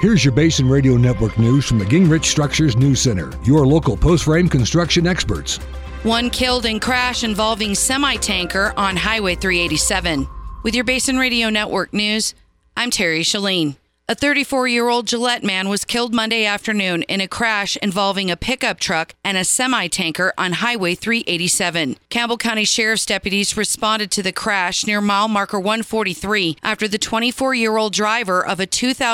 Here's your Basin Radio Network news from the Gingrich Structures News Center, your local post-frame construction experts. One killed in crash involving semi-tanker on Highway 387. With your Basin Radio Network news, I'm Terry Shalene. A 34-year-old Gillette man was killed Monday afternoon in a crash involving a pickup truck and a semi-tanker on Highway 387. Campbell County Sheriff's deputies responded to the crash near mile marker 143 after the 24-year-old driver of a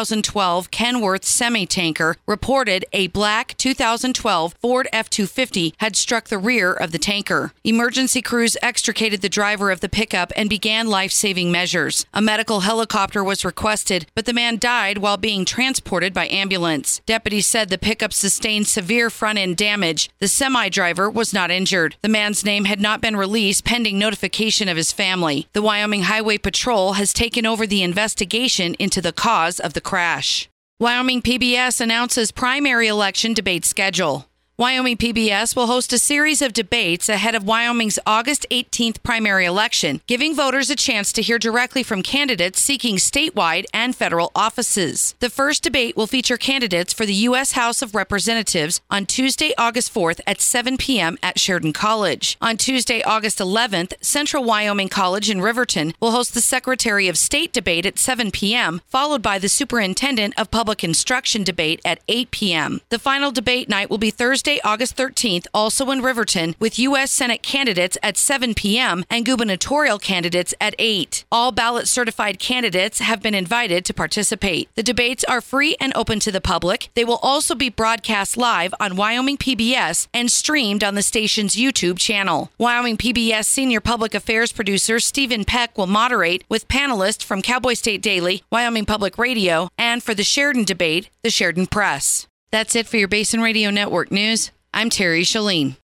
2012 Kenworth semi-tanker reported a black 2012 Ford F-250 had struck the rear of the tanker. Emergency crews extricated the driver of the pickup and began life-saving measures. A medical helicopter was requested, but the man died while being transported by ambulance. Deputies said the pickup sustained severe front-end damage. The semi-driver was not injured. The man's name had not been released pending notification of his family. The Wyoming Highway Patrol has taken over the investigation into the cause of the crash. Wyoming PBS announces primary election debate schedule. Wyoming PBS will host a series of debates ahead of Wyoming's August 18th primary election, giving voters a chance to hear directly from candidates seeking statewide and federal offices. The first debate will feature candidates for the U.S. House of Representatives on Tuesday, August 4th at 7 p.m. at Sheridan College. On Tuesday, August 11th, Central Wyoming College in Riverton will host the Secretary of State debate at 7 p.m., followed by the Superintendent of Public Instruction debate at 8 p.m. The final debate night will be Thursday, August 13th, also in Riverton, with U.S. Senate candidates at 7 p.m. and gubernatorial candidates at 8. All ballot-certified candidates have been invited to participate. The debates are free and open to the public. They will also be broadcast live on Wyoming PBS and streamed on the station's YouTube channel. Wyoming PBS Senior Public Affairs producer Stephen Peck will moderate with panelists from Cowboy State Daily, Wyoming Public Radio, and for the Sheridan debate, the Sheridan Press. That's it for your Basin Radio Network news. I'm Terry Shalene.